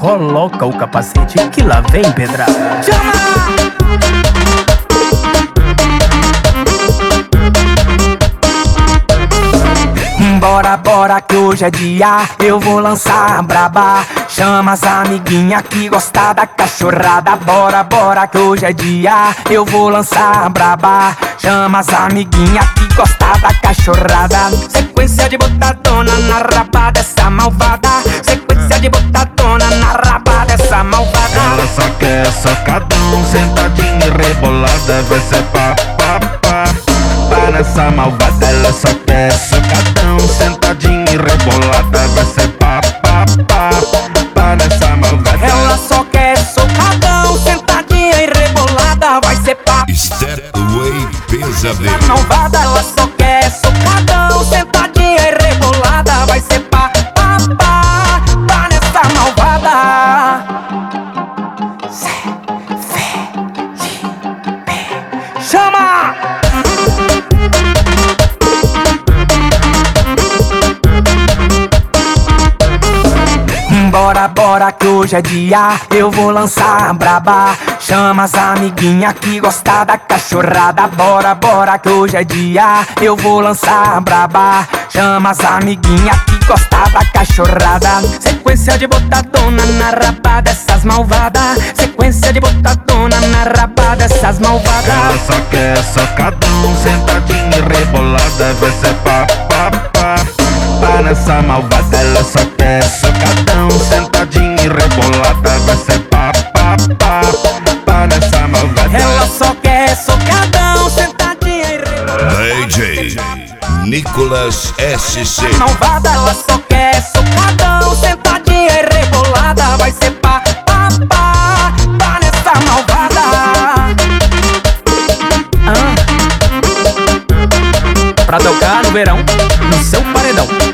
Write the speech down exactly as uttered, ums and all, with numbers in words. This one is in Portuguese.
coloca o capacete que lá vem pedrada. Chama! Bora, bora que hoje é dia, eu vou lançar a braba. Chama as amiguinha que gosta da cachorrada. Bora, bora que hoje é dia, eu vou lançar a braba. Chama as amiguinha que gosta da cachorrada. Sequência de botadona na raba dessa malvada. Sequência de botadona na raba dessa malvada. Ela só quer socadão, sentadinha e rebolada. Vai ser pá, pá, pá. Pá nessa malvada, ela só quer socadão, sentadinha e rebolada. Vai ser pá, pá, pá. Pá nessa malvada. Ela só quer socadão, sentadinha e rebolada. Vai ser pá. Stepway Pesadelo. Essa malvada, ela só quer socadão, sentadinha e rebolada. Vai ser pá, pá, pá. Pá nessa malvada. Cê, fé, de, pé. Chama! Bora, bora que hoje é dia, eu vou lançar a braba. Chama as amiguinha que gosta da cachorrada. Bora, bora que hoje é dia, eu vou lançar a braba. Chama as amiguinha que gosta da cachorrada. Sequência de botadona na raba dessas malvadas. Sequência de botadona na raba dessas malvadas. Ela só quer socadão, sentadinha e rebolada. Vai ser pá, pá, pá. Pá nessa malvada, ela só quer socadão, sentadinha e rebolada. Vai ser pá, pá, pá. Pá nessa malvada. Ela só quer socadão, sentadinha e rebolada. D J Nicolas S C. Malvada, ela só quer socadão, sentadinha e rebolada. Vai ser pá, pá, pá. Pá nessa malvada. Ah. Pra tocar no verão, no seu paredão.